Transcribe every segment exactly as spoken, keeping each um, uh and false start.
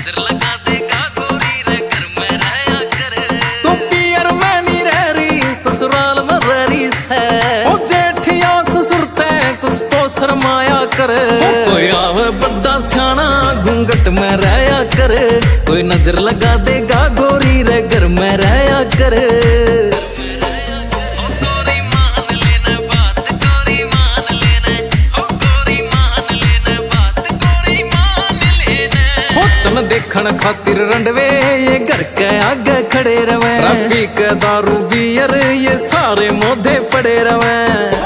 नजर लगा देगा गोरी रे घर में रहया कर। तू पियर में नहीं रह रही ससुराल में रह रही है, ओ जेठिया ससुरते कुछ तो शर्माया कर। कोई आवे बड़ा सियाना घूंघट में रहया कर, कोई नजर लगा देगा गोरी रे घर में रहया कर। देखण खातिर रंडवे ये घर के आगे खड़े रवे, रबी के दारू बियर ये सारे मोधे पड़े रवे।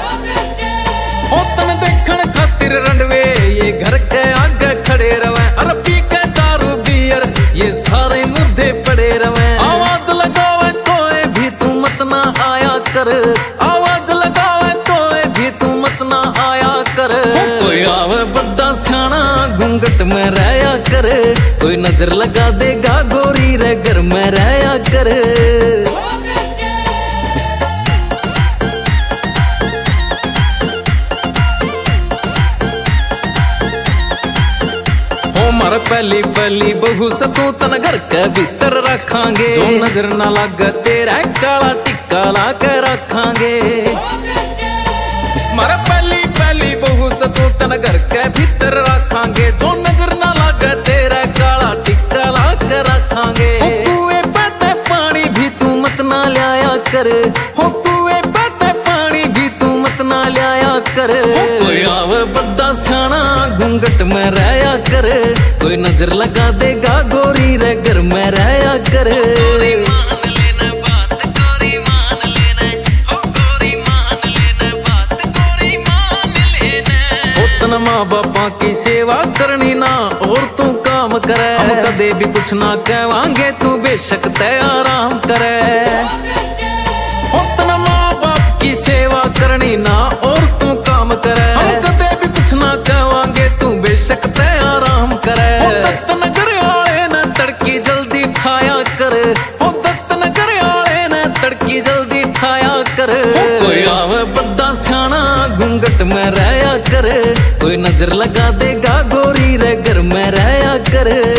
ओ तन देखण खातिर रंडवे ये घर के आगे खड़े रवे, रबी के दारू बियर ये सारे मोधे पड़े रवे। आवाज लगावे कोई भी तू मत ना आया कर, आवाज लगावे कोई भी तू मत ना आया कर। कोई आवे बड़ा सियाना घूंघट में रहया कर, कोई नजर लगा देगा गोरी रे घर में रहया कर। ओ मार पहली पहली बहू से तू तन घर के भीतर रखांगे, जो नजर ना लगे तेरा काला टिक्का ला के रखांगे। मार पहली पहली बहू से तू तन घर के भीतर रखांगे, जो नजर ना लगे तेरा काला टिक्का ला के रखांगे। हो कुएं पे पानी भी तू मत ना लाया कर, हो कुएं पे पानी भी तू मत ना लाया कर। कोई आवे बड़ा सियाना घूंघट में रहया कर, कोई नजर लगा देगा गोरी रे घर में रहया कर। माँ बापा की सेवा करनी ना और तू काम करे, हम कदे भी कुछ ना कहवांगे तू बेशक तय आराम करे। उतना माँ बाप की सेवा करनी ना और तू काम करे, हम कदे भी कुछ ना कहवांगे तू बेशक तय आराम करे। दत्त नगर आए न तड़की जल्दी खाया कर, ओ दत्त नगर आए न तड़की जल्दी खाया कर। कोई आवे बड़ा सियाना घूंघट में रहया कर, कोई नजर लगा देगा गोरी रे घर में रहया कर।